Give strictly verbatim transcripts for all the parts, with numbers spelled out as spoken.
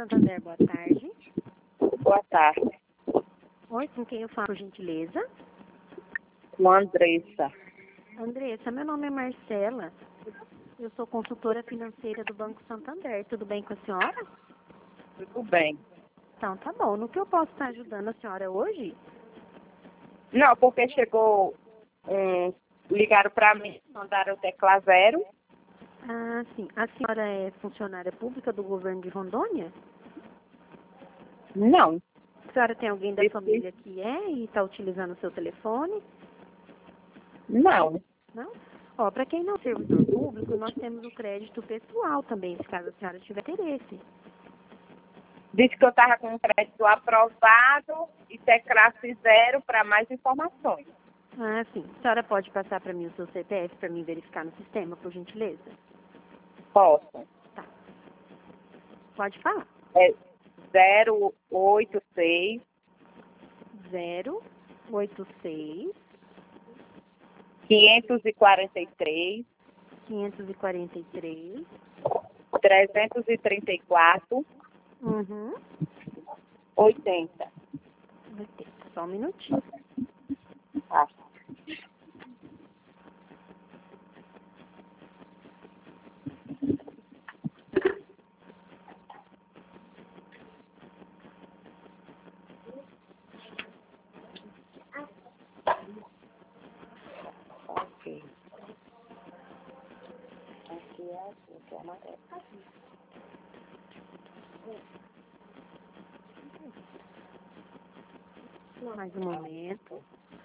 Santander, boa tarde. Boa tarde. Oi, com quem eu falo, por gentileza? Com a Andressa. Andressa, meu nome é Marcela. Eu sou consultora financeira do Banco Santander. Tudo bem com a senhora? Tudo bem. Então, tá bom. No que eu posso estar ajudando a senhora hoje? Não, porque chegou, um, ligaram para mim, mandaram o tecla zero. Ah, sim. A senhora é funcionária pública do governo de Rondônia? Não. A senhora tem alguém da Esse- família que é e está utilizando o seu telefone? Não. Não? Ó, para quem não é servidor público, nós temos o crédito pessoal também, se caso a senhora tiver interesse. Disse que eu estava com o crédito aprovado e tecla zero para mais informações. Ah, sim. A senhora pode passar para mim o seu C P F para mim verificar no sistema, por gentileza? Posso. Tá. Pode falar. É zero oito seis zero oito seis quinhentos e quarenta e três quinhentos e quarenta e três trezentos e trinta e quatro Uhum. oitenta. oitenta. Só um minutinho. Tá. Ok. Aqui é assim, aqui é amarelo. Mais um momento.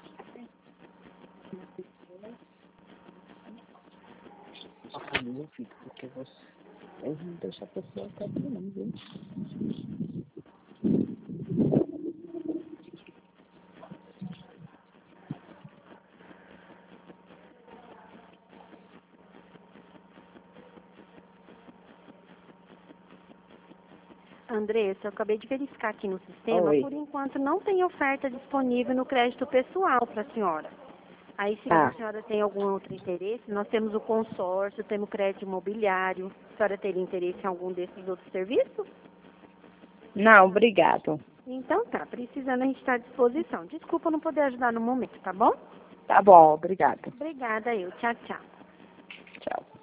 A família fica, porque você eles não deixam a pessoa até aqui não, viu? Andressa, eu acabei de verificar aqui no sistema. Oi. Por enquanto, não tem oferta disponível no crédito pessoal para a senhora. Aí, se Tá. a senhora tem algum outro interesse, nós temos o consórcio, temos o crédito imobiliário. A senhora teria interesse em algum desses outros serviços? Não, obrigado. Então tá, precisando a gente está à disposição. Desculpa não poder ajudar no momento, tá bom? Tá bom, obrigado. Obrigada, eu. Tchau, tchau. Tchau.